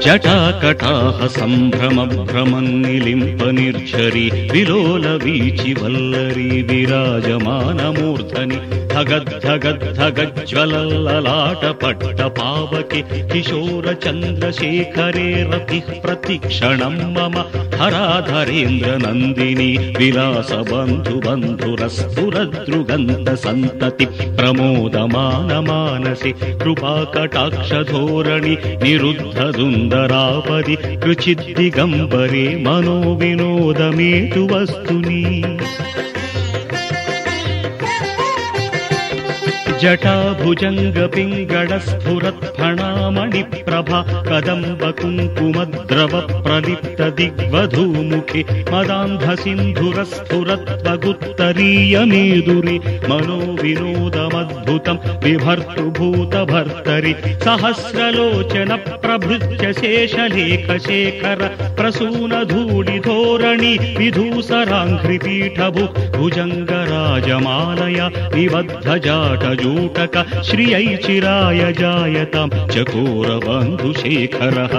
जटाकटाह सम्भ्रमभ्रमन्निलिम्प निर्झरी विलोलवीचि वल्लरी विराजमानमूर्धनि धगद्धगद्धगज्ज्वलल्ललाटपट्टपावके किशोरचन्द्रशेखरे रतिः प्रतिक्षणं मम हराधरेन्द्रनन्दिनी विलासबन्धुबन्धुरस्फुरद्रुगन्धसन्तति प्रमोदमानमानसे कृपाकटाक्षधोरणि निरुद्धदुन्दरापदि कृचिद्दिगम्बरे मनोविनोदमेतु वस्तुनि जटाभुजङ्गपिङ्गळस्फुरत्फणामणिप्रभा कदम्बकुङ्कुमद्रवप्रलिप्तदिग्वधूमुखे मदान्धसिन्धुरस्फुरत्वगुत्तरीयमेदुरे मनोविनोदमद्भुतं बिभर्तुभूतभर्तरि सहस्रलोचनप्रभृत्य शेषलेखशेखर प्रसूनधूलिधोरणि विधूसराङ्घ्रिपीठभु भुजङ्गराजमालया निबद्धजाटजूटक श्रियै चिराय जायतां चकोरबन्धुशेखरः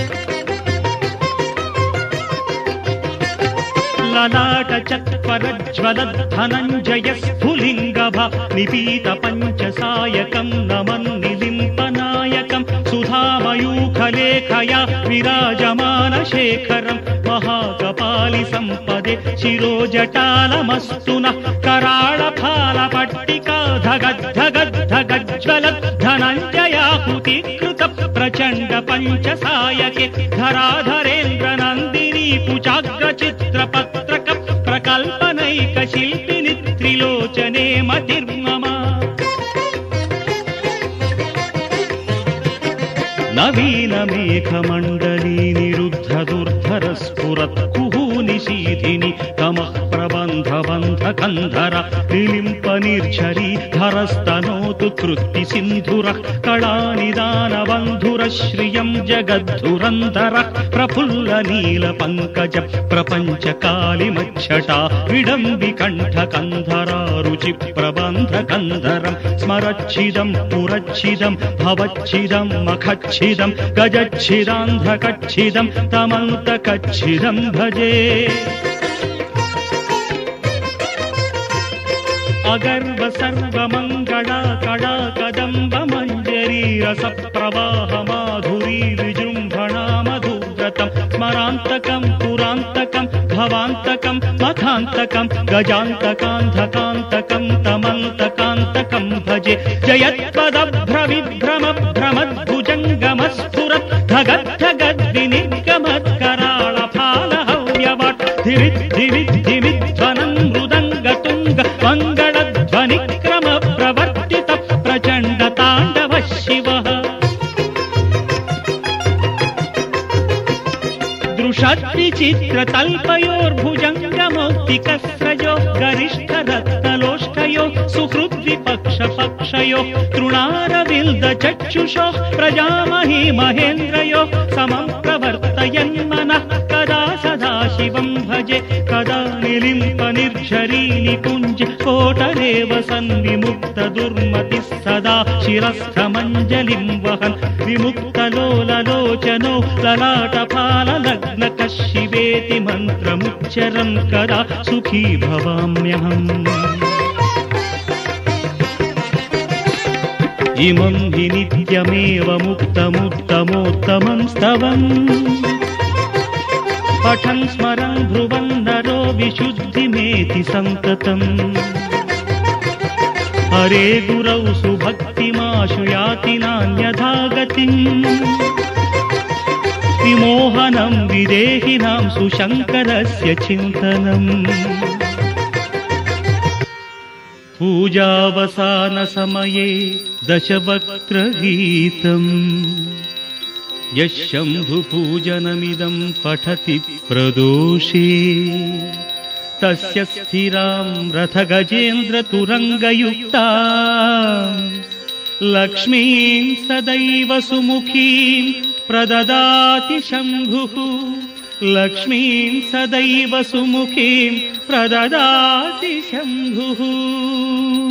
ललाटचत्वरज्वलद्धनञ्जयस्फुलिङ्गभा निपीतपञ्चसायकं नमन्निलिम्पनायकं सुधामयूखलेखया विराजमानशेखरं महाकपालिसम्पदे शिरोजटालमस्तु नः कराळफालपट्टिका धगद्धगद्धगज्ज्वलद्धनञ्जयाहुतिकृत प्रचण्ड पञ्चसायके धराधरेन्द्रनन्दिनी कुचाग्रचित्रपत्रक प्रकल्पनैकशिल्पिनि त्रिलोचने मतिर्मम नवीनमेघमण्डली निरुद्धदुर्धरस्फुरत् कुहूनिशीधिनि तमः प्रबन्धबन्धकन्धर निलिम्पनिर्झरी धरस्तनोतु कृत्तिसिन्धुरः कलानिदानबन्धुरश्रियं जगद्धुरन्धरः प्रफुल्लनीलपङ्कज प्रपञ्चकालिमच्छटा विडम्बिकण्ठकन्धरा रुचिप्रबन्धकन्धरं स्मरच्छिदं पुरच्छिदं भवच्छिदं मखच्छिदं गजच्छिदान्धकच्छिदं तमन्तकच्छिदं भजे अगर्व सर्वमङ्गला कड़ा कदम्ब मञ्जरी रसप्रवाह माधुरी विजृम्भणा मधुव्रतं स्मरान्तकं पुरान्तकं भवान्तकं मखान्तकं गजान्तकान्धकान्तकं तमन्तकान्तकं भजे जयत्पदभ्रविभ्रमभ्रमद्भुजङ्गमस्फुरत् धगद्धगद्विनिर्गमत्कराळफालहव्यवट् धिरिद्धिरिद्धिमिध्वनं मृदङ्गतुङ्ग मङ्गलध्वनिक्रम प्रवर्तित प्रचण्डताण्डव शिवः दृशद्विचित्रतल्पयोर्भुजङ्गमौक्तिकस्रजो गरिष्ठरत्नलोष्ठयो सुहृद्विपक्षपक्षयो तृणारविल्दचक्षुषो प्रजामही महेन्द्रयो समं प्रवर्तयन्मनः कदा सदा शिवं भजे कदा निलिम्पनिर्झरी निकुञ्ज कोटरेव सन्विमुक्तदुर्मतिः सदा शिरस्थमञ्जलिं वहन् विमुक्तलोललोचनो ललाटफाललग्नकः शिवेति मन्त्रमुच्चरन् कदा सुखी भवाम्यहम् इमं हि नित्यमेव मुक्तमुत्तमोत्तमं स्तवम् पठन् स्मरन् ब्रुवन् नरो विशुद्धिमेति सन्ततम् हरे गुरौ सुभक्तिमाशु याति नान्यथा गतिम् विमोहनं विदेहिनां सुशङ्करस्य चिन्तनम् पूजावसानसमये दशवक्त्रगीतम् यः शम्भुपूजनमिदं पठति प्रदोषे तस्य स्थिरां रथगजेन्द्रतुरङ्गयुक्ता लक्ष्मीं सदैव सुमुखीं प्रददाति शम्भुः लक्ष्मीं सदैव सुमुखीं प्रददाति शम्भुः।